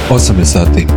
8 je sati.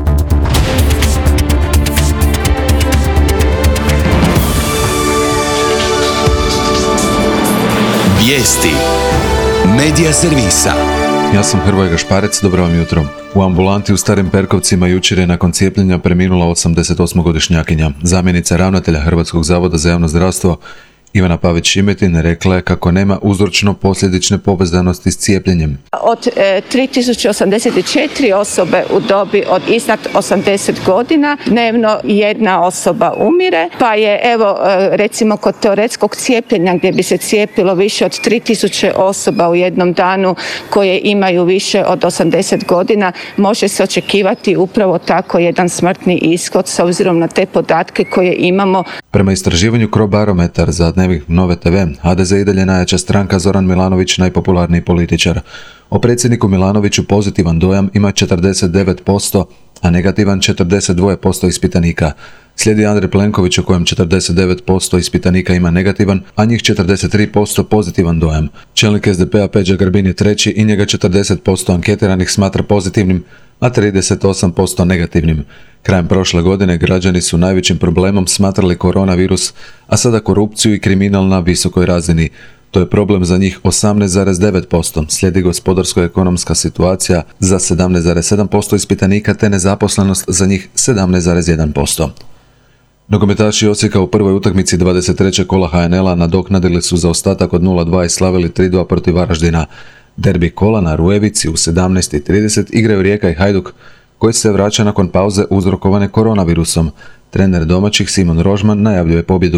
Vijesti Medija servisa. Ja sam Hrvoje Gašparec, dobro vam jutro. U ambulanti u Starim Perkovcima jučer je nakon cijepljenja preminula 88-godišnjakinja. Zamjenica ravnatelja Hrvatskog zavoda za javno zdravstvo Ivana Pavić-Šimetin rekla je kako nema uzročno-posljedične povezanosti s cijepljenjem. Od 3084 osobe u dobi od iznad 80 godina dnevno jedna osoba umire, pa je recimo kod teoretskog cijepljenja gdje bi se cijepilo više od 3000 osoba u jednom danu koje imaju više od 80 godina, može se očekivati upravo tako jedan smrtni ishod s obzirom na te podatke koje imamo. Prema istraživanju Crobarometar za Dnevnik Nove TV, HDZ i dalje najjača stranka, Zoran Milanović najpopularniji političar. O predsjedniku Milanoviću pozitivan dojam ima 49%, a negativan 42% ispitanika. Slijedi Andrej Plenković o kojem 49% ispitanika ima negativan, a njih 43% pozitivan dojam. Čelnik SDP-a Peđa Grbin je treći i njega 40% anketiranih smatra pozitivnim, a 38% negativnim. Krajem prošle godine građani su najvećim problemom smatrali koronavirus, a sada korupciju i kriminal na visokoj razini. To je problem za njih 18,9%, slijedi gospodarsko-ekonomska situacija za 17,7% ispitanika te nezaposlenost za njih 17,1%. Nogometaši Osijeka u prvoj utakmici 23. kola HNL-a nadoknadili su zaostatak od 0-2 i slavili 3-2 protiv Varaždina. Derbi kola na Rujevici u 17:30 igraju Rijeka i Hajduk, koji se vraća nakon pauze uzrokovane koronavirusom. Trener domaćih Simon Rožman najavljuje pobjedu.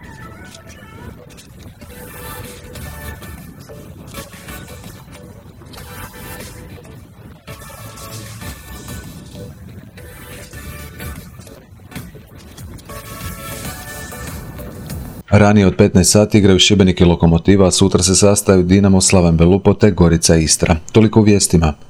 Ranije od 15 sati igraju Šibenik i Lokomotiva, a sutra se sastaju Dinamo, Slaven Belupo te Gorica i Istra. Toliko u vijestima.